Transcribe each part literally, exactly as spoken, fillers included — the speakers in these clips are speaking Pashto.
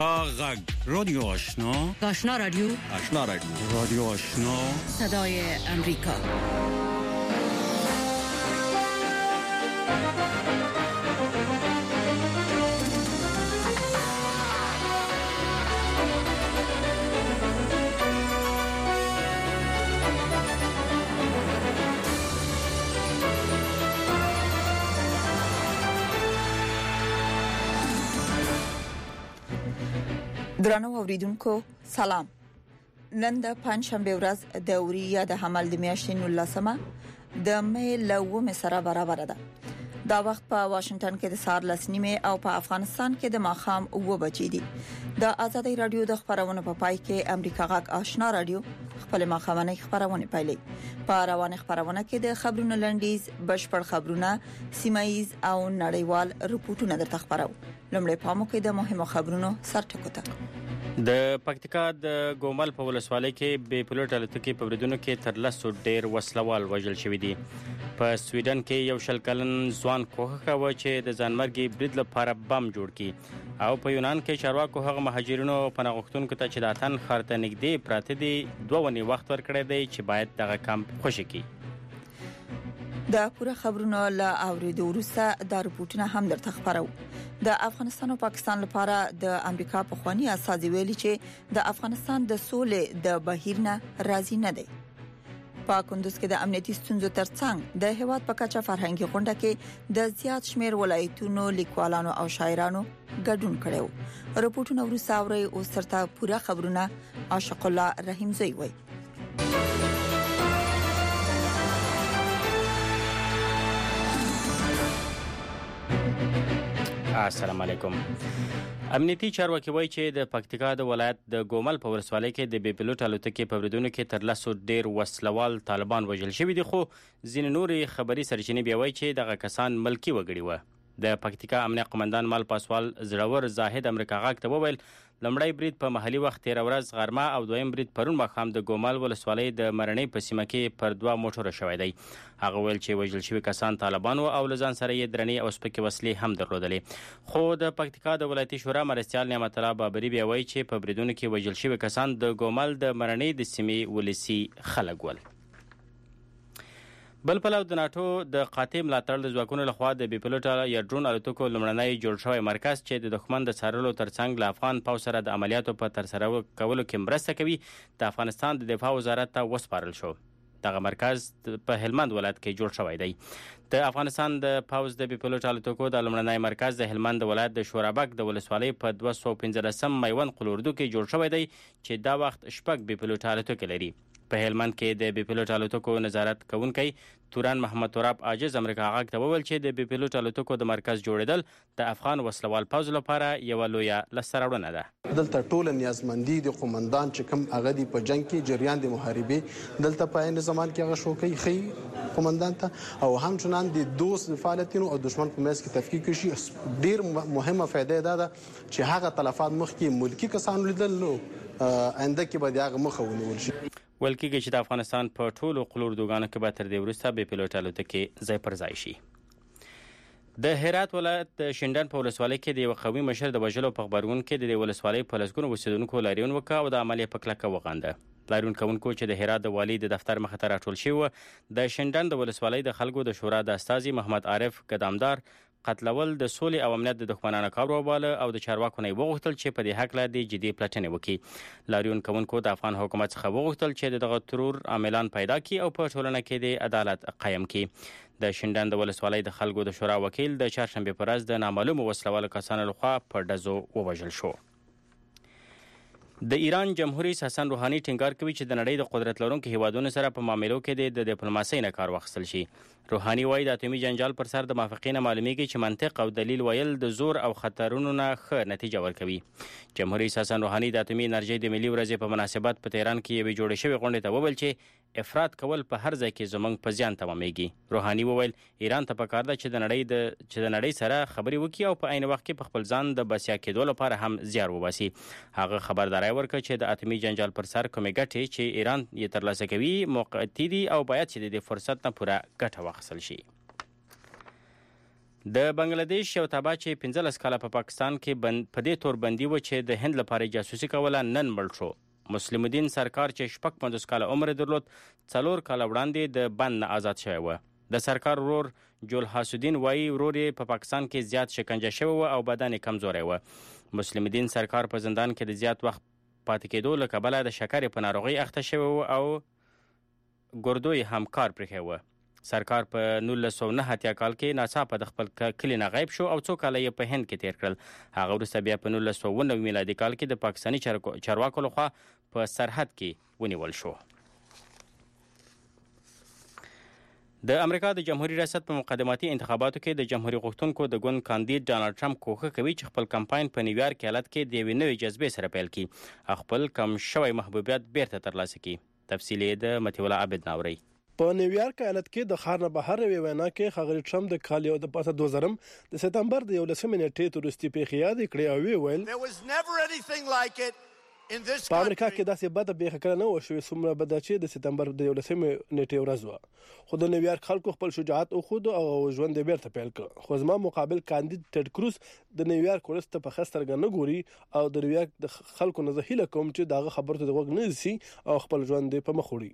غږ رادیو آشنا آشنا رادیو آشنا رادیو رادیو آشنا صدای امریکا. درنو اوریدونکو سلام. نن د پنځشنبه ورځ د اوریا د حمل د میاشتې نولسمه د مې لومه سره برابر ده. دا وخت په واشنگټن کې د سهار لس نیمه او په افغانستان کې د ماښام اوه بجې دي. د آزادۍ رادیو د خبرونو په پای کې امریکا غږ آشنا رادیو خپل ماښامنۍ خبرونه پیلي. په روانه خبرونه کې د خبرونو لنډیز، بشپړ خبرونه، سیمایي او نړیوال رپورټونه درته خبرو. لمړی پامو کې د مهمو خبرونو سرټکوته. د پکتیکا د ګومل په ولسوالۍ کې بې پلوټ الوتکې په بریدونو کې تر لسو ډیر وسلوال وژل شوي دي. په سویډن کې یو شل کلن ځوان کوښښ کاوه چې د ځانمرګي برید لپاره بم جوړ کړي، او په یونان کې چارواکو هغه مهاجرینو پناه غوښتونکو ته چې د اتن ښار ته نږدې پراته دي دوه ونې وخت ورکړی دی چې باید دغه کمپ خوشي کړي. د پوره خبرونو له اوریدو وروسته د رپورټونو هم درته خبرو. د افغانستان او پاکستان لپاره د امریکا په خواني اساسي ویلي چې د افغانستان د سولې د بهیر نه راضي نه دی. په کندوز کې د امنیتي ستونزو ترڅنګ د هیواد په کچه فرهنګي غونډه کې د زیات شمیر ولایتونو لیکوالانو او شاعرانو ګډون کړو. رپورټونه وروسته اوري او سرته پوره خبرونه عاشق الله رحیم زوی وي. السلام علیکم. امنیتي چارواکي وایي چې د پکتیکا د ولایت د ګومل په ولسوالۍ کې د بې پلوټ الوتکې په بریدونو کې تر لسو ډیر وسلوال طالبان وژل شوي دي، خو ځینې نورې خبري سرچینې بیا وایي چې دغه کسان ملکی وګړي وو. د پکتیکا امنیه قومندان مال پاسوال زړور زاهد امریکا غاک ته وویل لمړی برید په محلي وخت تیر ورځ غرمه او دویم برید پرون ماښام د ګومل ولسوالۍ د مرنۍ په سیمه کې پر دوه موټره شوی دی. هغه ویل چې وژل شوي کسان طالبان او لزان سره یې درنې او سپکې وسلې هم درلودلې. خو د پکتیکا د ولایتي شورا مرستیال نعمت الله بابري بیا وایي چې په بریدونو کې وژل شوي کسان د ګومل د مرنۍ د سیمې ولسي خلک ول. بل پلو د ناتو د قاطع ملاتړ د ځواکونو لخوا د بې پلوټه یا ډرون الوتکو لومړنی جوړ شوی مرکز چې د دښمن د څارلو ترڅنګ له افغان پوځ سره د عملیاتو په ترسره کولو کې مرسته کوي د افغانستان د دفاع وزارت ته وسپارل شو. دغه مرکز په هلمند ولایت کې جوړ شوی دی. د افغانستان د پوځ د بې پلوټه الوتکو د لومړنی مرکز د هلمند ولایت د شورابک د ولسوالۍ په دوه سوه پنځلسم میوند قلوردو کې جوړ شوی دی چې دا وخت شپږ بې پلوټه الوتکې لري. په هلمند کې د بې پلوټه الوتکو نظارت کوونکی توران محمد تراب عاجز امریکا غاک ته وویل چې د بې پلوټه الوتکو د مرکز جوړیدل د افغان وسلوال پوځ لپاره یو لویه لاسته راوړنه ده. دلته ټول نیازمندي د قومندان چې کوم هغه دی په جنگ کې جریان د محاربې دلته په عین زمان کې هغه شوکې خي قومندان ته او همچنان د دوست فعالیتونو او دشمن په منځ کې تفکیک شي. ډیر مهمه فائدہ ده چې هغه تلفات مخکې ملکی کسانو لیدل نو آینده کې به هغه مخه ونیول شي. ویل کېږي چې د افغانستان په ټولو قلوردوګانو کې به تر دې وروسته بې پلوټه الوتکې ځای پر ځای شي. د هرات ولایت د شینډن په ولسوالۍ کې د یو قومي مشر د وژلو په غبرګون کې د دې ولسوالۍ په لسګونو اوسېدونکو لاریون وکړ او د عملیې په کلکه وغانده. لاریون کوونکو چې د هرات د والي د دفتر مخې ته راټول شوي وو د شینډن د ولسوالۍ د خلکو د شورا د استازي محمد عارف قدامدار قتلول د سولې او امنیت د دښمنانو کار وباله او د چارواکو نه وغوښتل چې په دې هکله د جدي پلټنې وکړي. لاریون کوونکو د افغان حکومت څخه وغوښتل چې دغه ترور عاملان پیدا کړي او په ټولنه کې د عدالت قایم کړي. د شینډن د ولسوالۍ د خلکو د شورا وکیل د چهارشنبې په ورځ د نامعلومو وسلوالو کسانو لخوا په ډزو ووژل شو. د ایران جمهور رئیس حسن روحاني ټینګار کوي چې د نړۍ د قدرت لرونکو هیوادونو سره په معاملو کې د ډیپلوماسۍ نه کار واخیستل شي. روحاني وایي د اتومي جنجال پر سر د موافقې نه معلومیږي چې منطق او دلیل ویل د زور او خطرونو نه ښه نتیجه ورکوي. جمهور رئیس حسن روحاني د اتومي انرژۍ د ملي ورځې په مناسبت په تهران کې یوې جوړې شوې غونډې ته وویل چې افراط کول په هر ځای کې زموږ په زیان تمامېږي. روحاني وویل ایران ته پکار ده چې د نړۍ د چې د نړۍ سره خبرې وکړي او په عین وخت کې په خپل ځان د بسیا کېدو لپاره هم زیار وباسي. هغه خبرداری ورکړ چې د اتومي جنجال پر سر کومې ګټې چې ایران یې ترلاسه کوي موقتي دي او باید چې د فرصت نه پوره ګټه واخیستل شي. د بنگلاديش یو تابع چې پنځلس کاله په پاکستان کې بند په دې تور بندي و چې د هند لپاره جاسوسي کوله نن مړ شو. مسلم الدین سرکار چې شپږ پنځوس کاله عمر درلود څلور کاله وړاندې د بند نه آزاد شوی و. د سرکار ورور جول حسودین وایي ورور یې په پاکستان کې زیات شکنجه شوی و او بدن یې کمزوری و. مسلم الدین سرکار په زندان کې د زیات وخت پاتې کېدو له کبله د شکرې په ناروغۍ اخته شوی و او ګردو یې هم کار پرېښی و. سرکار په نولس سوه نه اتیا کال کې ناڅاپه د خپل کلي نه غیب شو او څو کاله یې په هند کې تیر کړل. هغه وروسته بیا په نولس سوه اوه نوي میلادي کال کې د پاکستاني چارواکو لخوا په سرحد کې ونیول شو. د امریکا د جمهوریت ریاست په مقدماتي انتخاباتو کې د جمهوریت غوښتونکو د ګوند کاندید ډانلډ ټرمپ کوښښ کوي چې خپل کمپاین په نیویارک ایالت کې د یوې نوې جذبې سره پیل کړي، خپل کم شوی محبوبیت بیرته ترلاسه کړي. تفصیل یې د متولا عبد ناوري. په نیویارک ایالت کې د ښار نه بهر یوې وینا کې ښاغلي ټرمپ د کال یو د پاسه دوه زرم د سپتمبر د یولسمې نیټې تورستي پیښې یادې کړې او ویې ویل په امریکا کې داسې بده پیښه کله نه وه شوې څومره بده چې د سپتمبر د یولسمې نیټې ورځ وه. خو د نیویارک خلکو خپل شجاعت وښود او ژوند یې بیرته پیل کړ. خو زما مقابل کاندید ټیډ کروز د نیویارک ولس ته په ښه سترګه نه ګوري او د نیویارک د خلکو نه زه هیله کوم چې د هغه خبرو ته د غوږ نه نیسي او خپل ژوند یې په مخ وړي.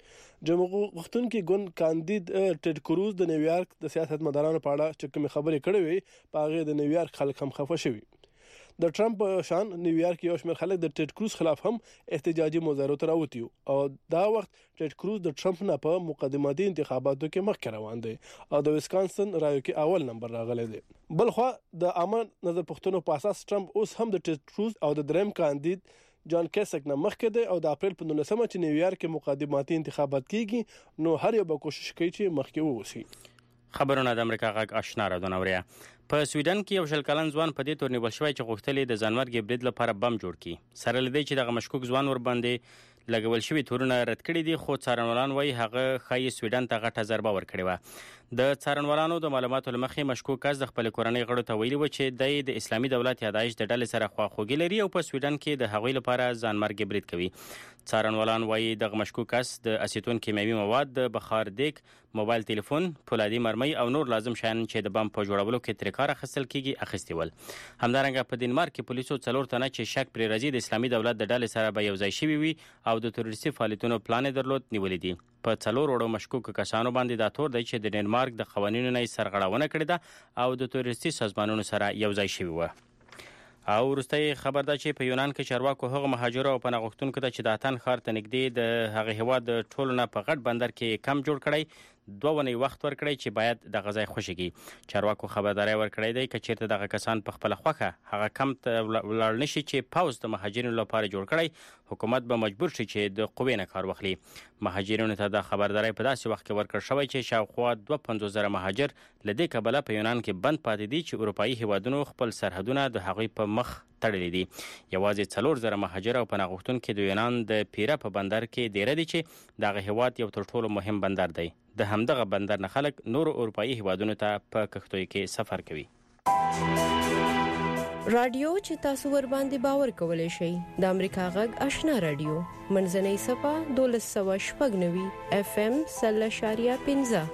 جمهوریت غوښتونکي ګوند کاندید ټیډ کروز د نیویارک د سیاستمدارانو په اړه چې کومې خبرې کړې وې په هغې د نیویارک خلک هم خفه شوي. د ټرمپ شان نیویارک یو شمېر خلک د ټیډ کروز خلاف هم احتجاجي مظاهرو ته راوتي او دا وخت ټیډ کروز د ټرمپ نه په مقدماتي انتخاباتو کې مخکې روان دی او د ویسکانسن رایو کې اول نمبر راغلی دی. بل خو د عامه نظر پوښتنو په اساس ټرمپ اوس هم د ټیډ کروز او د دریم کاندید جان کیسک نه مخکې دی او د اپریل په نولسمه چې نیویارک کې مقدماتي انتخابات کیږي نو هر یو به کوشش کوي چې مخکې ووسی. خبرونه د امریکا غږ آشنا راډیو نوریا. په سویډن کې یو شل کلن ځوان په دې تور نیول شوی چې غوښتل د ځانمرګي برید لپاره بم جوړ کړي. سره لدی چې دغه مشکوک ځوان ور باندې لګول شوی تورونه رد کړي دي، خو څارنوالان وایي هغه خای سویډن ته غټه ضربه ورکړې و. د څارنوالانو د معلوماتو لمخې مشکوک کس د خپل کورنۍ غړو ته ویلي و چې د اسلامي دولت یا داعش د ډلې سره خواخوږي لري او په سویډن کې د هغوی لپاره ځانمرګي برید کوي. څارنوالان وایي دغه مشکوک کس د اسیتون کیمیاوي مواد، د بخار دیګ، موبایل تلیفون، پولادي مرمۍ او نور لازم شیان چې د بم په جوړولو کې ترې کار اخیستل کیږي اخیستي ول. همدارنګه په دنمارک کې پولیسو څلور تنه چې شک پرې راځي د اسلامي دولت د ډلې سره به یو ځای شوي وي او د تروریستي فعالیتونو پلان درلود نیولې دي. په څلور وړو مشکوک کسانو باندې دا تور دی چې د ډنمارک د قوانینو نه سرغړونه کړې ده او د تروریستي سازمانونو سره یو ځای شوي و. او وروستی خبر ده چې په یونان کې چارواکو هغو مهاجرو او پناه غوښتونکو ته چې د اتن ښار ته نږدې د هغه هیواد د ټولو نه په غټ بندر کې کم جوړ کړی دوه ونې وخت ورکړی چې باید د غذای خوشي کړي. چارواکو خبرداری ورکړی دی که چیرته دغه کسان په خپله خوښه هغه کم ته ولاړ نشي چې پوځ د مهاجرینو لپاره جوړ کړی، حکومت به مجبور شي چې د قوې نه کار واخلي. مهاجرینو ته د خبرداری په داسې وخت کې ورکړل شوی چې شاوخوا دوه پنځوس زره مهاجر له دې کبله په یونان کې بند پاتې دي چې اروپایي هیوادونو خپل سرحدونه د هغوی په مخ تړلي دي. یوازې څلور زره مهاجر او پناه غوښتونکي د یونان د پیره په بندر کې دیره دي چې دغه هیواد یو تر ټولو مهم بندر دی. د همدغه بندر نه خلک نورو اروپایي هیوادونو ته په کښتیو کې سفر کوي. رادیو چې تاسو ور باندې باور کولای شئ د امریکا غږ آشنا رادیو منځنۍ صفه دولس سوه شپږ نوي اف ام سل اشاریه پنځه.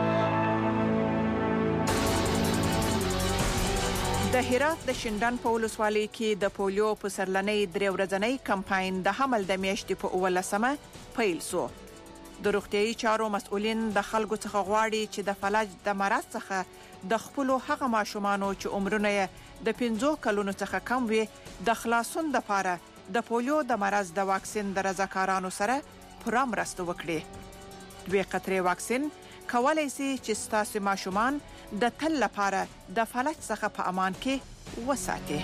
د هرات د شندان په ولسوالۍ کې د پولیو په سرلنۍ درې ورځنۍ کمپاین د حمل د میاشتې په اوولسمه پیل شو. د روغتیايي چارو مسؤلین د خلکو څخه غواړي چې د فلج د مرض څخه د خپل هغه ماشومانو چې عمرونه یې د پنځو کلونو څخه کم وي د خلاصون لپاره د پولیو د مرض د واکسین د رضاکارانو سره پوره مرسته وکړي. دوی قطرې واکسین کولای شي چې ستاسو ماشومان د تل لپاره د فلج څخه په امان کې وساتي.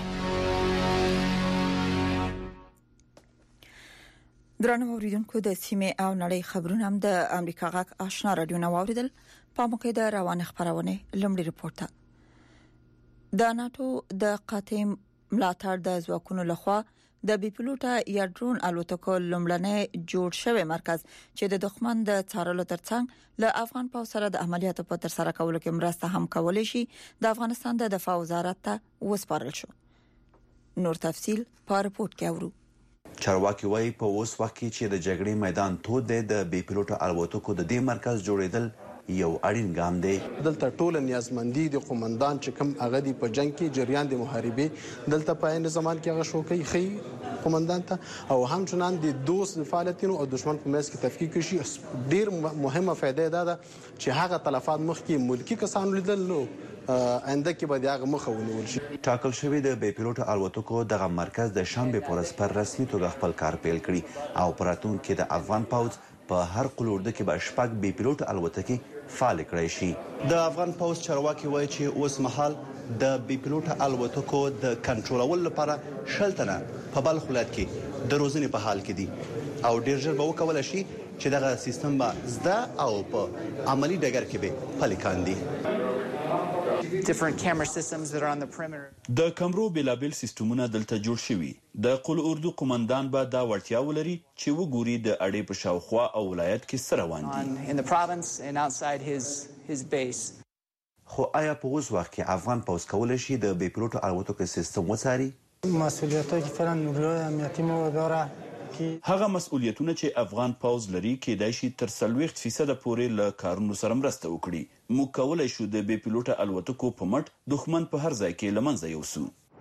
درنو اوریدونکو د سیمې او نړۍ خبرونه هم د امریکا غږ آشنا رادیو نو اوریدل. په موقع د روان خبرونه لمړي رپورټه د ناتو د قاتم ملاتړ د ځواکونو لخوا د بي پلوټه یا ډرون الوتکو لمړنۍ جوړ شوی مرکز چې د دښمن د څارلو ترڅنګ له افغان پوځ سره د عملیاتو په تر سره کولو کې مرسته هم کولای شي د افغانستان د دفاع وزارت ته وسپارل شو. نور تفصيل په رپورت کې اورو. چارواکي وايي په اوس وخت کې چې د جګړې میدان تود دی د بي پلوټه الوتکو د دې مرکز جوړیدل یو اړین ګام دی. دلته ټول نیازمندي د قومندان چې کوم هغه دی په جنگ کې جریان د محاربې دلته په عین زمان کې هغه شوکې خي قومندان ته او همچنان د دوست فعالیتونو او دشمن په منځ کې تفکیک شي. ډیر مهمه فائدہ ده چې هغه تلفات مخکې ملکی کسانو لیدل نو آینده کې به دغه مخه ونیول شي. ټاکل شوی د بې پیلوټ الوتکو دغه مرکز د شنبې پر ورځ پر رسمي توګه خپل کار پیل کړي او په راتلونکي کې د افغان پوځ په هر قلورده کې به شپږ بې پیلوټ الوتکې فعال کړای شي. د افغان پوځ چارواکي وایي چې اوس مهال د بې پیلوټ الوتکو د کنټرولولو لپاره شل تنه په بلخ ولایت کې د روزنې په حال کې دي او ډیر ژر به وکولای شي چې دغه سیستم به زده او په عملی ډګر کې به پلي کاندي. different camera systems that are on the perimeter. د کمرو بلابل سیستمونه دلته جوړ شوي. د قل اردو قومندان به دا وړتیا ولري چې وګوري د اړې په شاوخوا او ولایت کې څه روان دي. In the province and outside his his base. خو آیا په اوس وخت کې افغان پوځ کولی شي د بې پیلوټو الوتکو سیستم وڅاري؟ مسئولیتایی که فعلا نیروهای امنیتی ما داره هغه مسؤلیتونه چې افغان پوځ لري کېدای شي تر څلوېښت فیصده پورې له کارونو سره مرسته وکړي. موږ کولی شو د بې پیلوټه الوتکو په مټ دښمن په هر ځای کې له منځه یوسو.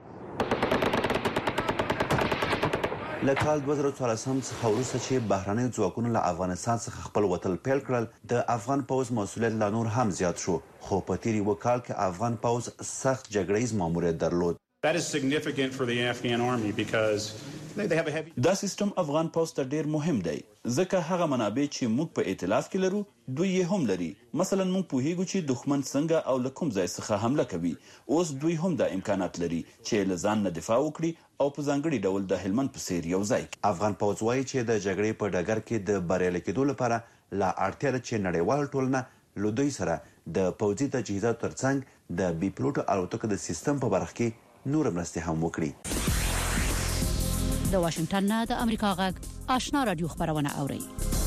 له کال دوه زره څوارلسم څخه وروسته چې بهرنیو ځواکونو له افغانستان څخه خپل وتل پیل کړل د افغان پوځ مسؤلیت لا نور هم زیات شو. خو په تیر یو کال کې افغان پوځ سخت جګړیز ماموریت درلود. That is significant for the Afghan army because they have a heavy. دا سیستم افغان پوځ ته ډیر مهم دی ځکه هغه منابع چې موږ په ائتلاف کې لرو دوی یې هم لري. مثلا موږ پوهیږو چې دښمن څنګه او له کوم ځای څخه حمله کوي. اوس دوی هم دا امکانات لري چې له ځان نه دفاع وکړي او په ځانګړي ډول د هلمند په څیر یو ځای. افغان پوځ وایي چې د جګړې په ډګر کې د بریالي کېدو لپاره لا اړتیا ده چې نړیوال ټولنه له دوی سره د پوځي تجهیزاتو ترڅنګ د بې پیلوټو الوتکو د سیستم په برخه کې نور مرستې هم وکړي. د واشنگټن نه د امریکا غږ آشنا رادیو خبرونه اوري.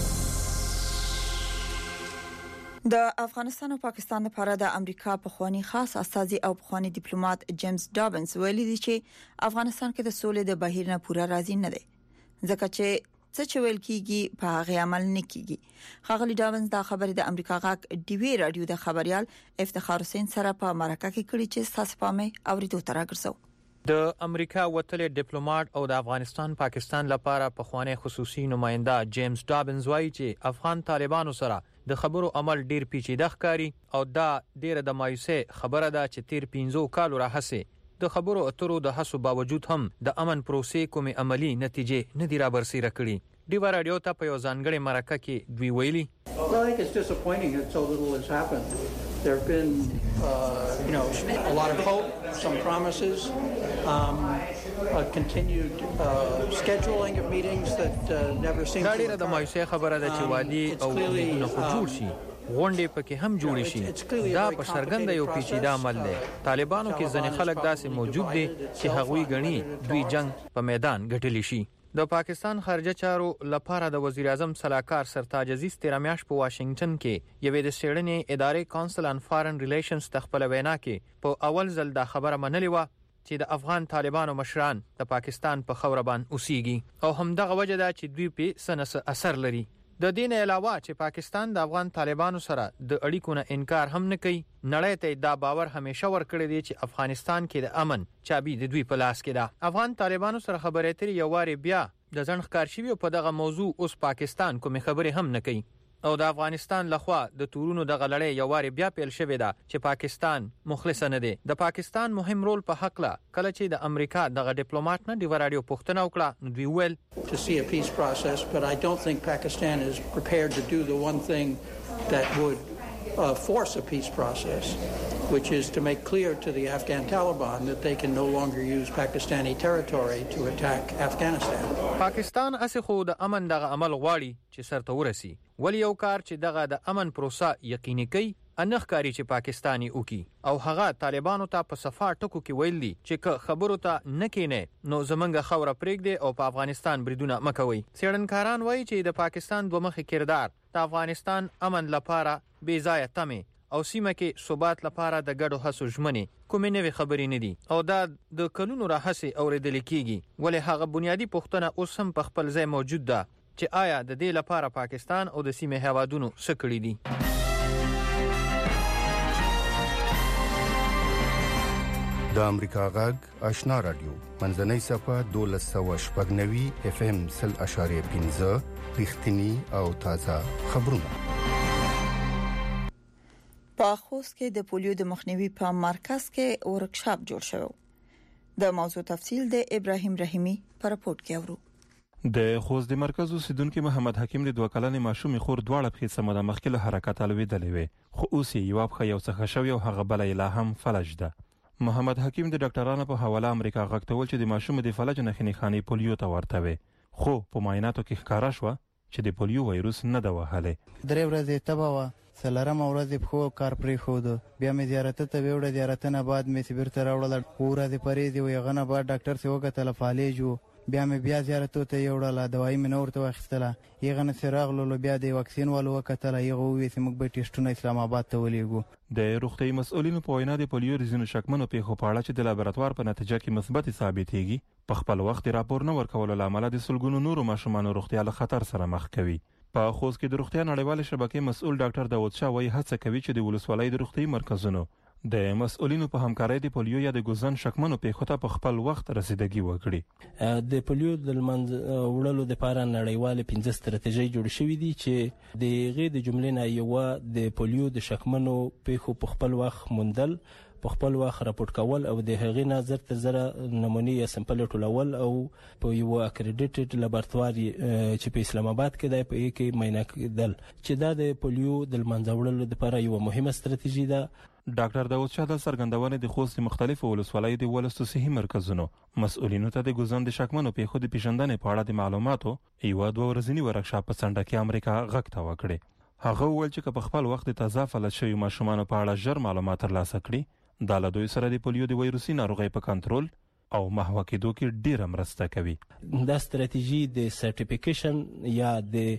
د افغانستان او پاکستان لپاره د امریکا پخوانی خاص استازي او پخوانی ډیپلوماټ جیمز ډابنز ویلي دي چې افغانستان کې د سولې د بهیر نه پوره راضي نه دي ځکه چې څه چې ویل کیږي په هغه عمل نه کیږي. خغلی ډابنز دا خبرې د امریکا غږ ډي وی رادیو د خبريال افتخار حسین سره په مرکه کې کړي چې تاسو پامه اوریدو تر راګرځو. د امریکا وتلې ډیپلوماټ او د افغانستان پاکستان لپاره پخوانی خصوصي نماینده جیمز ډابنز وایي چې افغان طالبانو سره د خبرو عمل ډیر پیچیده ښکاري او دا ډیره د مایوسه خبره ده چې تیر پنځو کالو راهسه د خبرو اترو د هڅو باوجود هم د امن پروسې کومې عملی نتیجې نه دی رابرسیره کړي. ډیوا رادیو ته په یو ځانګړي مرکه کې دوی ویلي Well, I think it's disappointing that so little has happened. There have been, uh, you know, a lot of hope, some promises, um, a continued uh, scheduling of meetings that uh, never seem to. دا ډیره د مایوسه خبره ده چې وادي او نه خو جوړ شي. غونډې پکې هم جوړ شي. دا په سرګند یو پیچیده عمل دی. طالبانو کې ځنې خلک داسې موجود دي چې هغوی غني دوی جنگ په میدان ګټلی شي. د پاکستان خارجه چارو لپاره د وزیر اعظم صلاحکار سرتاج عزیز تیرامیاش په واشنگټن کې یوې د سیډنی ادارې کونسل ان فارن ریلیشنز تخپل وینا کې په اول ځل دا خبره منلې و چې د افغان طالبانو مشران د پاکستان په خاور باندې اوسېږي او همدغه وجه ده چې دوی په سنس اثر لري. د دین علاوه چې پاکستان د افغان طالبانو سره د اړیکو نه انکار هم نه کوي. نړۍ ته دا باور همیشه ورکړی دی چې افغانستان کې د امن چابي د دوی په لاس کې ده. افغان طالبانو سره خبرې اترې یو واری بیا د ځنډ ښکار شوي په دغه موضوع اوس پاکستان کومې خبرې هم نه کوي او د افغانستان لخوا د تورونو د غلړې یو واری بیا پیل شوې ده چې پاکستان مخلص نه دی. د پاکستان مهم رول په حق لا کله چې د امریکا دغه ډیپلوماټ نه دی ورادیو پښتنه وکړه نو دوی ویل to see a peace process, but I don't think Pakistan is prepared to do the one thing that would uh, force a peace process, which is to make clear to the Afghan Taliban that they can no longer use Pakistani territory to attack Afghanistan. پاکستان اسه خو د امن دغه عمل غواړي چې سرته ورسي. ولی یو کار چې دغه د امن پروسه یقیني کوي انخ کاری چې پاکستانی وکي او هغه طالبانو ته په صفه ټکو کې ویل دي چې که خبرو ته نکینه نو زمونږ خوره پرېږدي او په افغانستان بریدونه مکوي. څېړنکاران وایي چې د پاکستان دوه مخي کردار د افغانستان امن لپاره بې ځایه تمه او سیمه کې ثبات لپاره د ګډو هڅو ژمنې کومې نوې خبرې نه دي او دا د قانونو راهسي اوریدل کیږي. ولې هغه بنیادی پوښتنه اوس هم په خپل ځای موجود ده چې آیا د دې لپاره پاکستان او د سیمې هوادونو څه کړی دي. د امریکا غږ آشنا رادیو منځنۍ صفه دولس سوه شپږ نوي اف ام سل اشاریه پنځه رښتینی او تازه خبرونه. په خوست کې د پولیو د مخنیوي په مرکز کې ورکشاپ جوړ شو. د موضوع تفصیل د ابراهیم رحیمی په راپورټ کې اورو. د خوست د مرکز اوسیدونکو محمد حکیم د دوه کلنې ماشومې خور دواړه په سمه د مخکله حرکت الویدلې وي، خو اوس یې یو په یو څخه شو او هغه بل لا هم فلج ده. محمد حکیم د ډاکټرانو په حواله امریکا غږ ول چې د ماشوم د فلج نه خني خاني پولیو ته ورته وي، خو په معایناتو کې ښکارا شو چې د پولیو وایروس نه ده وهله. درې ورځې تبه و، سلرم ورځ په خو کار پرې خو ده، بیا مې زیارت ته ویوړه، زیارتنه بعد مې سیبر ته راوړل، ورځ پرې دی ویغنه بعد ډاکټر سی وکتل فالېجو، بیا مې بیا زیارت ته یوړل، دوايي مې نور ته واخیستله، یغنه سراغ لولو بیا د واکسین والو وکتل، یغه وې چې موږ به ټیسټونه اسلام آباد ته ولېګو. د روغتي مسؤلینو په وینا د پولیو ریزینو شکمنو په خو پاړه چې د لابراتوار په نتیجه کې مثبت ثابتېږي، په خپل وخت راپور نه ورکول لامل د سلګونو نورو ماشومان روغتیا له خطر سره مخ کوي. په خوست کې د روغتیا نړیوال شبکې مسؤل ډاکټر داوود شاه وایي هڅه کوي چې د ولسوالۍ د روغتي مرکزونو د مسؤلینو په همکارۍ د پولیو یا د ګوزن شکمنو په خطه په خپل وخت رسیدګي وکړي. د پولیو د منځ وړلو لپاره نړیوال پنځه ستراتیژي جوړ شوې دي چې د غي د جملې نه یو د پولیو د شکمنو په خپل وخت موندل، په خپل وخت راپورټ کول او د هغې نه زر تر زره نمونې یا سمپل ټولول او په یو اکریډیټډ لابراتوار چې په اسلام آباد کې دی په کې معاینه کېدل، چې دا د پولیو د منځ وړلو لپاره یو مهمه ستراتیژي ده. ډاکټر داوود شاه د سرګندونې د خوست مختلفو ولسوالیو د ولستو صحي مرکزونو مسؤلینو ته د ګوزن د شکمنو په خو د پیژندنې په اړه د معلوماتو یو دوه ورځنی ورکشاپ په سنډه کې امریکا غږ ته وکړي. هغه وویل چې په خپل وخت د تازه فلج شوي ماشومان په اړه ژر معلومات ترلاسه کړي، دا له دوی سره د پولیو د وایروسي ناروغۍ په کنټرول او محو کېدو کې ډیره مرسته کوي. دا ستراتیژي د سرټیفیکیشن یا د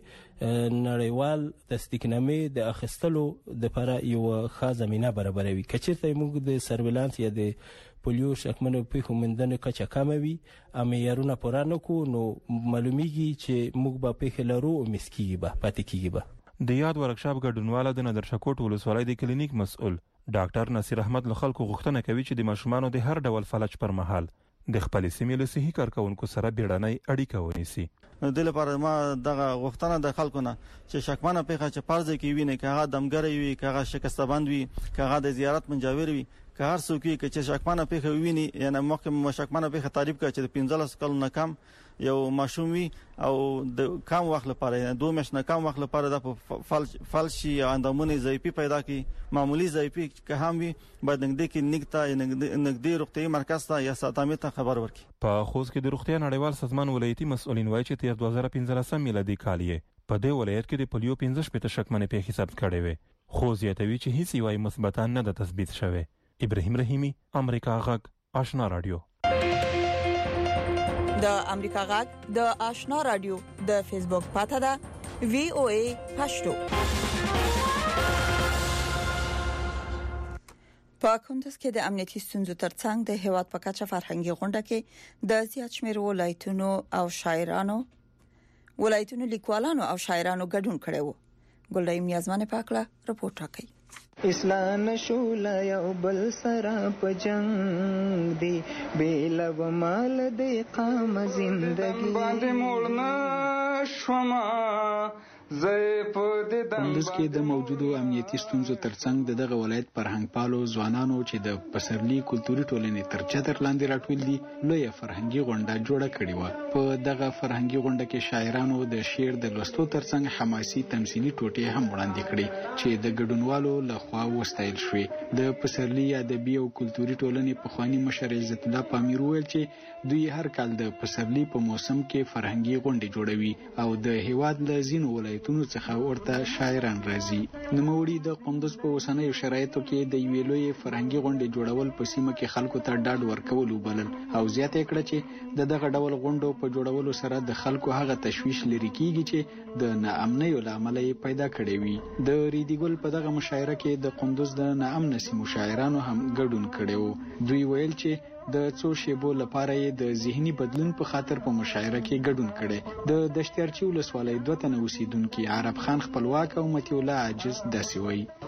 نړیوال تصدیقنامې د اخیستلو لپاره یو ښه زمینه برابروي. کچېرته موږ د سرویلانس یا د پولیو شکمنو پیښو موندنې کچه کمه وي، معیارونه پوره نه کړو، نو معلومیږي چې موږ به پیښې لرو او مسکیږي به پاتې کیږي به. د یاد ورکشاپ ګډونواله د ندرشکوټ ولسوالۍ د کلینیک مسؤل ډاکټر نصیر احمد له خلکو غوښتنه کوي چې د ماشومانو د هر ډول فلج پر مهال د خپل سیمې له صحي کارکونکو سره بیړنۍ اړیکه ونیسي. د لپاره ما دغه غوښتنه د خلکو نه چې شکمنه پیښه چې پرځ کې ویني، که هغه دمګری وي، که هغه شکسته بند وي، که هغه د زیارت منجاور وي، که هر څوک وي چې شکمنه پیښه ویني، یعنی مخکې شکمنه پیښه تعریف کړي چې د پنځلس کلونو نه کم یو ماشوم وي او د کم وخت لپاره یعنی دوه میاشتې نه کم وخت لپاره د فلج فلشي یا اندامونه ضعیفي پیدا کی، معمولی ضعیفي که هم وي باید نږدې کې نګتا یا نږدې روغتي مرکز ته یا ساتامې ته خبر ورکړي. په خوست کې د روغتیا نړیوال سازمان ولایتي مسؤلین وایي چې تیر دوه زره پنځلسم میلادي کال یې په دې ولایت کې د پولیو پنځه شپېته شکمنې پیښې ثبت کړې وې، خو زیاتوي چې هیڅ یوه مثبته نه ده تثبیت شوې. ابراهیم رحیمی، امریکا غږ آشنا رادیو. د امریکا غږ د آشنا رادیو د فیسبوک پاته ده وی او ای پښتو. په کندز کې د امنیتي ستونزو ترڅنګ د هیواد په کچه فرهنګي غونډه کې د زیات شمېر ولایتونو او شاعرانو ولایتونو لیکوالانو او شاعرانو ګډون کړي وو. ګلډای میازمنه پاکله رپورټ راکړي. اسلام شول یو بل سره په جنگ دی بیل و مال دی قام زندگی باندې مړنا شوما کندز کې د موجودو امنیتي ستونزو ترڅنګ د دغه ولایت فرهنګپالو ځوانانو چې د پسرلي کلتوري ټولنې تر چتر لاندې راټول دي لوی فرهنګي غونډه جوړه کړې و. په دغه فرهنګي غونډه کې شاعرانو د شعر د لوستلو ترڅنګ حماسي تمثيلي ټوټې هم وړاندې کړې چې د ګډونوالو لخوا وستایل شوې. د پسرلي ادبي او کلتوري ټولنې پخوانی مشر عزت الله پامیر ویل چې دوی هر کال د پسرلي په موسم کې فرهنګي غونډې جوړوي او د هیواد له ځینو ولایتونو تونو څخه ورته شاعران راځي. نوموړي د قندوز په اوسنیو شرایطو کې د یوې لویې فرهنګي غونډې جوړول په سیمه کې خلکو ته ډاډ ورکول وبلل او زیاته کړه چې د دغه ډول غونډو په جوړولو سره د خلکو هغه تشویش لري کیږي چې د ناامنۍ له امله پیدا کړي وي. د ریډیګل په دغه مشاعره کې د قندوز د ناامن سیمو شاعرانو هم ګډون کړي وو. دوی ویل چې د څو شیبو لپاره یې د ذهني بدلون په خاطر په مشاعره کې ګډون کړي. د دشتیارچی ولسوالۍ دوه تنه اوسیدونکي عرب خان خپلواک او متي الله عاجز داسې وایي.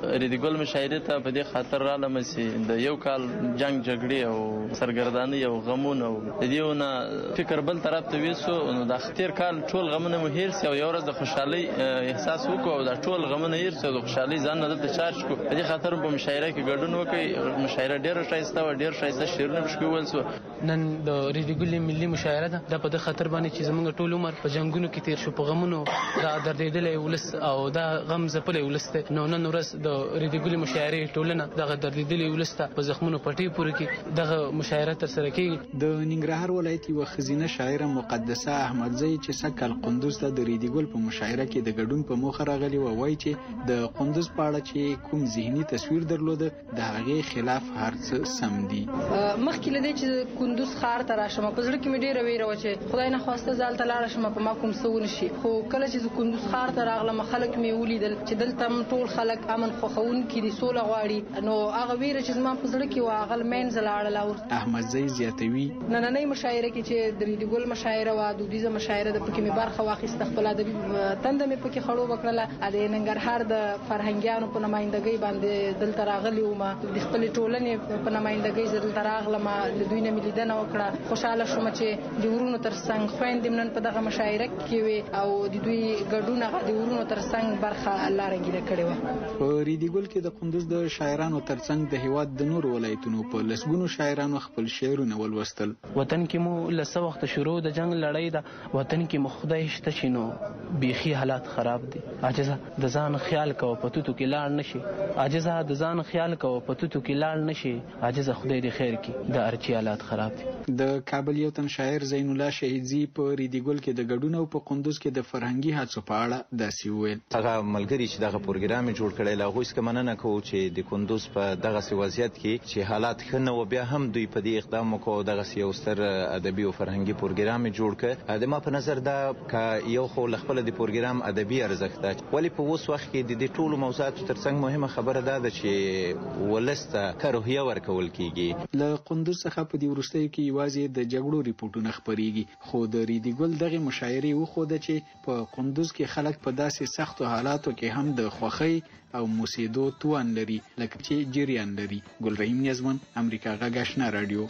ریډیګل مشاعره ته په دې خاطر رالم چې د یو کال جنگ جګړې او سرګرداني او غمونه او د دېونه فکر بل طرف ته وېسو نو د اختر کال ټول غمونه مو هیر سي او یو ورځ د خوشحالي احساس وکړو او د ټول غمونه هیر سي او د خوشحالي ځان نه د چارج کو په دې خاطر په مشاعره کې ګډون وکړي. مشاعره ډېره ښایسته و، ډېر ښایسته شعرونه پکې ویل سو. نن د ریډیګل ملي مشاعره ده د په خاطر باندې چې زمونږ ټول عمر په جنگونو کې تیر شو، په غمونو دا دردېدلې ولس او دا غم زپلې ولس ته نو نن ورځ د ریډیګل مشاعره ټولنه دغه دردېدلې ولس ته په زخمونو پټي پوره کې دغه مشاعره تر سره کوي. د ننګرهار ولایت یو خزینه شاعره مقدسه احمدزی چې سکل قندوز ته د ریډیګل په مشاعره کې د ګډون په موخه راغلی و، وایي چې د قندوز په اړه چې کوم ذهني تصویر درلوده د هغې خلاف هر څه سم دي. مخکې له دې چې کندوز ښار ته راشم په زړه کې مې ډېره ویره وه چې خدای نه خواسته زه هلته لاړه شم په ما کوم څه ونه شي، خو کله چې زه کندوز ښار ته راغلم خلک مې ولیدل چې دلته ټول خلک امن خوښوونکي دي، سوله غواړي، نو هغه ویره چې زما په زړه کې وه هغه له منځه لاړله. احمدزی زیاتوي نننۍ مشاعره کې چې د ریډیګل مشاعره وه، دودیزه مشاعره ده، پکې مې برخه واخیسته، خپل ادبي تنده مې پکې خړوبه کړله. د ننګرهار د فرهنګیانو په نمایندګۍ باندې دلته راغلي وم، د خپلې ټولنې په نمایندګۍ زه دلته راغلم، له دوی نه مې لیدنه وکړه. خوشحاله شوم چې د ورونو تر څنګ خویندې نن په دغه مشاعره کې وې او د دوی ګډون هغه د ورونو تر څنګ برخه الله رنګینه کړې وه. په ریډیګل کې د کندوز د شاعرانو تر څنګ د هیواد د نورو ولایتونو په لسګونو شاعرانو خپل شعرونه ولوستل. وطن کې مو له څه وخته شروع د جنگ لړۍ ده، وطن کې مو خدای شته چې نو بیخي حالات خراب دي. عاجزه د ځان خیال کوه په توتو کې لاړ نشي، عاجزه د ځان خیال کوه په توتو کې لاړ نشي، عاجزه خدای دې خیر کړي د ارچي حالات خراب دي. د کابل یو تن شاعر زین الله شهیدزی په ریډیګل کې د ګډون او په کندوز کې د فرهنګي هڅو په اړه داسې وویل. هغه ملګري چې دغه پروګرام جوړ کړی له هغوی څخه مننه کوو چې د کندوز په دغسې وضعیت کې چې حالات ښه نه و بیا هم دوی په دې اقدام وکړو او دغسې یو ستر ادبي او فرهنګي پروګرام یې جوړ کړ. د ما په نظر دا که یو خو له خپله د پروګرام ادبي ارزښت ده، ولې په اوس وخت کې د دې ټولو موضوعاتو تر څنګ مهمه خبره دا ده چې ولس ته ښه روحیه ورکول کېږي. له کندوز څخه په دې وروستیو کې یوازې د جګړو ریپورټونه خپرېږي، خو د ریډیګل دغې مشاعرې وښوده چې په کندوز کې خلک په داسې سختو حالاتو کې هم د خوښۍ او موسیدو توان لري لکه چې جریان لري. ګلرحیم نیازمن، امریکا غږ آشنا راډیو.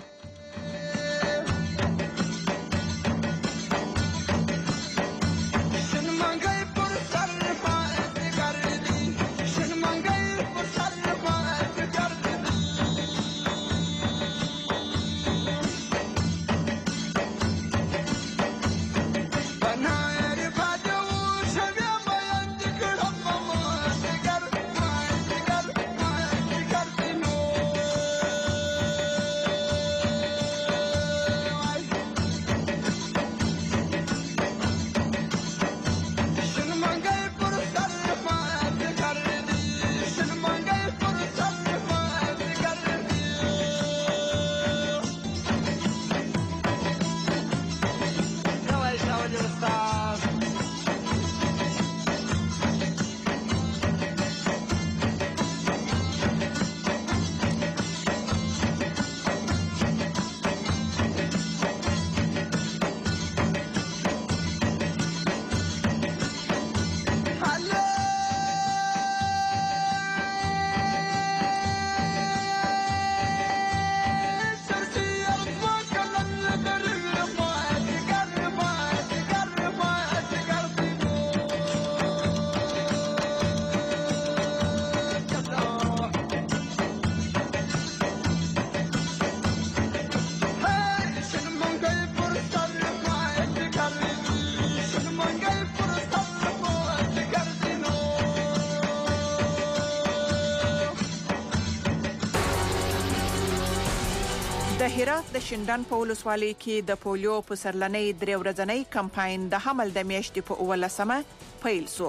د هرات د شینډن په ولسوالۍ کې د پولیو په سرلنۍ درې ورځنۍ کمپاین د حمل د میاشتې په اولسمه پیل شو.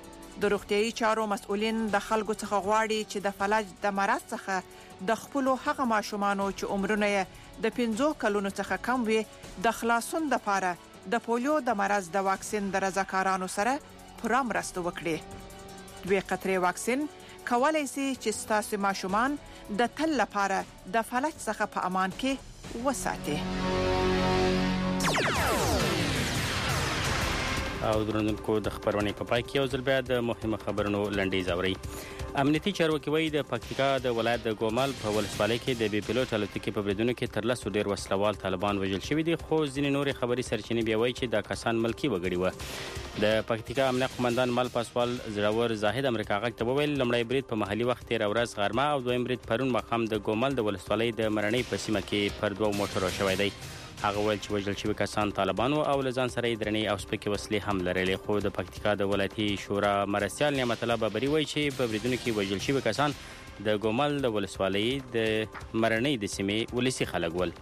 د روغتیايي چارو مسؤلین د خلکو څخه غواړي چې د فلج د مرض څخه د خپل هغه ماشومانو چې عمرونه یې د پنځو کلونو څخه کم وي د خلاصون لپاره د پولیو د مرض د واکسین د رضاکارانو سره پوره مرسته وکړي. دوی قطرې واکسین کولای شي چې ستاسو ماشومان د تل لپاره د فلج څخه په امان کې وساتي. او درنونکو د خبرونې په پای کې یو ځل بیا د مهمو خبرونو لنډیز اورئ. امنیتي چارواکي وایي د پکتیکا د ولایت د ګومال په ولسوالۍ کې د بې پیلوټ الوتکې په بریدونو کې تر لسو ډېر وسلوال طالبان وژل شوي دي، خو ځینې نورې خبري سرچینې بیا وایي چې دا کسان ملکي وګړي وه. د پکتیکا امنیه قمندان مل پاسوال زړور زاهد امریکا غږ ته وویل لومړی برید په محلي وخت تېره ورځ غرمه او دویم برید پرون ماښام د ګومال د ولسوالۍ د مرنۍ په سیمه کې پر دوو موټرو شوی دی. هغه ویل چې وژل شوي کسان طالبان وو او له ځان سره یې درنې او سپکې وسلې هم لرلې، خو د پکتیکا د ولایتي شورا مرستیال نعمت الله بابري وایي چې په بریدونو کې وژل شوي کسان د ګومال د ولسوالۍ د مرنۍ د سیمې ولسي خلک ول.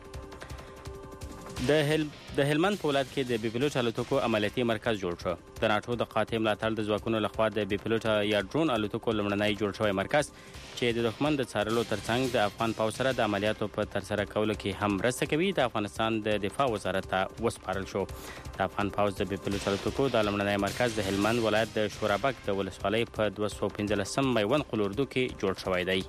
د هل د هلمند په ولایت کې د بې پیلوټ الوتکو عملیاتي مرکز جوړ شو. د ناټو د قاطع ملاتړ د ځواکونو لخوا د بې پیلوټ یا ډرون الوتکو لومړنی جوړ شوی مرکز چې د دښمن د څارلو ترڅنګ د افغان پوځ سره د عملیاتو په ترسره کولو کې هم مرسته کوي د افغانستان د دفاع وزارت ته وسپارل شو. د افغان پوځ د بې پیلوټ الوتکو د لومړنی مرکز د هلمند ولایت د شورابک د ولسوالۍ په دوه سوه پنځلسم میوند قلوردو کې جوړ شوی دی.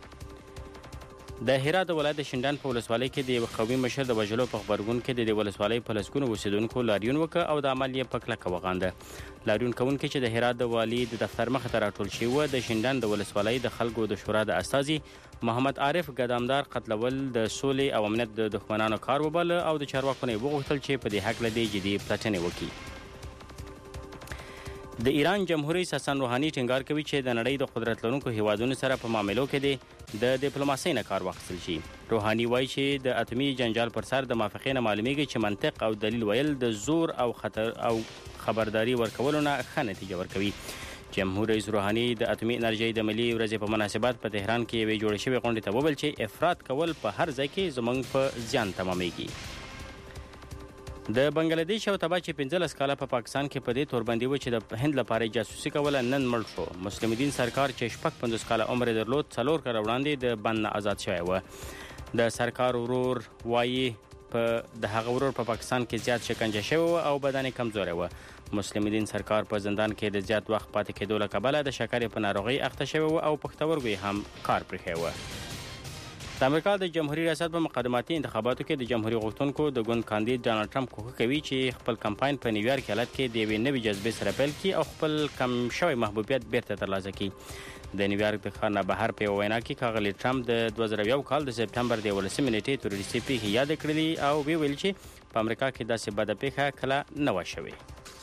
د هرات د ولایت د شینډان په ولسوالۍ کې د یو قومي مشر د وژلو په غبرګون کې د دې ولسوالۍ په لسګونو اوسېدونکو لاریون وکړ او د عمل یې په کلکه وغانده. لاریون کوونکي چې د هرات د والي د دفتر مخې ته راټول شوي وو د شینډان د ولسوالۍ د خلکو د شورا د استازي محمد عارف ګدامدار قتلول د سولې او امنیت د دښمنانو کار وباله او د چارواکو نه یې وغوښتل چې په دې هکله دې جدي پلټنې وکړي. د ایران جمهور رئیس حسن روحاني ټینګار کوي چې د نړۍ د قدرت لرونکو هیوادونو سره په معاملو کې د ډیپلوماسۍ نه کار واخیستل شي. روحاني وایي چې د اتمي جنجال پر سر د موافقې نه معلومیږي چې منطق او دلیل ویل د زور او خطر او خبرداري ورکولو نه ښه نتیجه ورکوي. جمهور رئیس روحاني د اتمي انرژۍ د ملي ورځې په مناسبت په تهران کې یوې جوړې شوې غونډې ته وویل چې افراط کول په هر ځای کې زموږ په زیان تمامیږي. د بنگلادیش او تبا چې پنځلس کاله په پاکستان کې په دې توربندي و چې د هند لپاره جاسوسي کوله نن مړ شو. مسلم الدین سرکار چې شپږ پنځوس کاله عمر درلود څلور کاله وړاندې د بند نه آزاد شوی و. د سرکار ورور وایي په د هغه ورور په پاکستان کې زیات شکنجه شوی و او بدن یې کمزوری و. مسلم الدین سرکار په زندان کې د زیات وخت پاتې کېدو له کبله د شکرې په ناروغۍ اخته شوی و او پښتورګو یې هم کار پرېښی و. د امریکا د جمهوریت ریاست په مقدماتي انتخاباتو کې د جمهوریت غوښتونکو د ګوند کاندید ډانلډ ټرمپ کوښښ کوي چې خپل کمپاین په نیویارک ایالت کې د یوې نوې جذبې سره پیل کړي او خپل کم شوی محبوبیت بیرته ترلاسه کړي. د نیویارک د ښار نه بهر په یوه وینا کې ښاغلي ټرمپ د دوه زره یو کال د سپټمبر د یولسمې نیټې تروریستي پیښې یادې کړلې او ویې ویل چې په امریکا کې داسې بده پیښه کله نه وه شوې.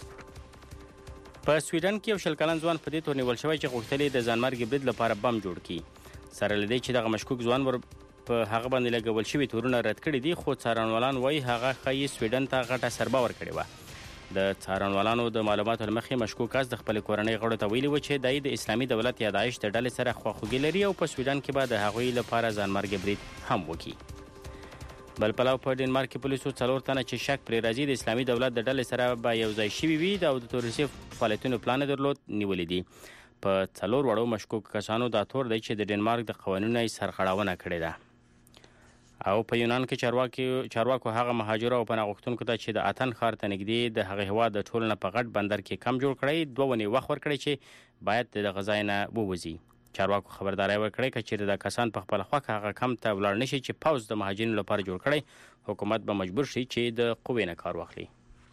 په سویډن کې یو شل کلن ځوان په دې تور نیول شوی چې غوښتل یې د ځانمرګي برید لپاره بم جوړ کړي. سره له دې چې دغه مشکوک ځوان ور په هغه باندې لګول شوي تورونه رد کړي دي، خو څارنوالان وایي هغه ښایي سویډن ته غټه سربه ورکړې وه. د څارنوالانو د معلوماتو له مخې مشکوک کس د خپلې کورنۍ غړو ته ویلي و چې دی د اسلامي دولت یا داعش د ډلې سره خواخوږي لري او په سویډن کې به د هغوی لپاره ځانمرګي برید هم وکړي. بل پلو په ډنمارک کې پولیسو څلور تنه چې شک پرې راځي د اسلامي دولت د ډلې سره به یو ځای شوي وي او د تروریستي فعالیتونو پلان درلود نیولي دي. په څلور وړو مشکوک کسانو دا تور دی چې د ډنمارک د قوانینو یې سرغړونه کړې ده. او په یونان کې چارواکي چارواکو هغه مهاجرو او پناه غوښتونکو ته چې د اتن ښار ته نږدې د هغه هېواد د ټولو نه په غټ بندر کې کم جوړ کړی دوه ونې وخت ورکړی چې باید د دغه ځای نه ووځي. چارواکو خبرداری ورکړی که چیرې دا کسان په خپله خوښه هغه کم ته ولاړ نه شي چې پوځ د مهاجرینو لپاره جوړ کړی، حکومت به مجبور شي چې د قوې نه کار واخلي.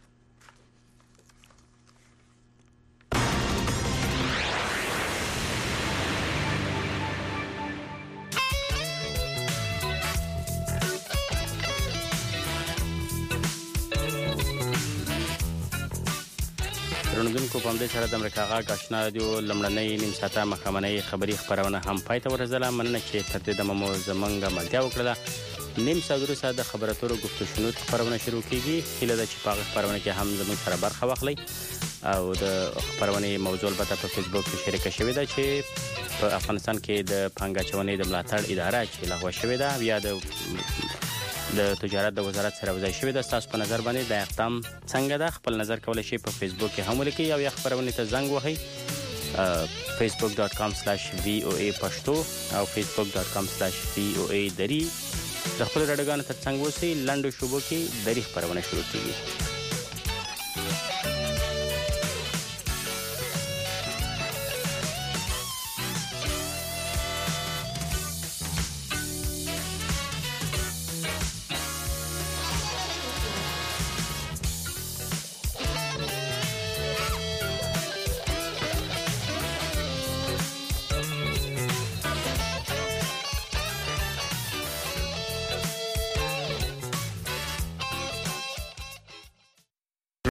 درنوونکو په همدې سره د امریکا غږ آشنا راډیو لومړنۍ نیم ساعته ماښامنۍ خبري خپرونه هم پای ته ورسېدله. مننه چې تر دې دمه مو زموږ ملتیا وکړله. نیم ساعت وروسته د خبرو اترو گفت و شنود خپرونه شروع کیږي. هیله ده چې په هغه خپرونه کې هم زموږ سره برخه واخلئ او د خپرونې موضوع البته په فیسبوک کې شریکه شوې ده چې په افغانستان کې د پانګه اچونې د ملاتړ اداره چې لغوه شوې ده یا د د تجارت د وزارت سره وځای شوې ده. ستاسو په نظر باندې دا اقدام څنګه ده؟ خپل نظر کولی شئ په فیسبوک کې هم ولیکئ او یا خپرونې ته زنګ وهئ فیسبوک ډاټ کام سلاش وی او ای پښتو او فیسبوک ډاټ کام سلاش وی او ای دري. د خپلو راډیوګانو تر څنګ اوسئ. لنډو شوبو کې دري خپرونه شروع کیږي.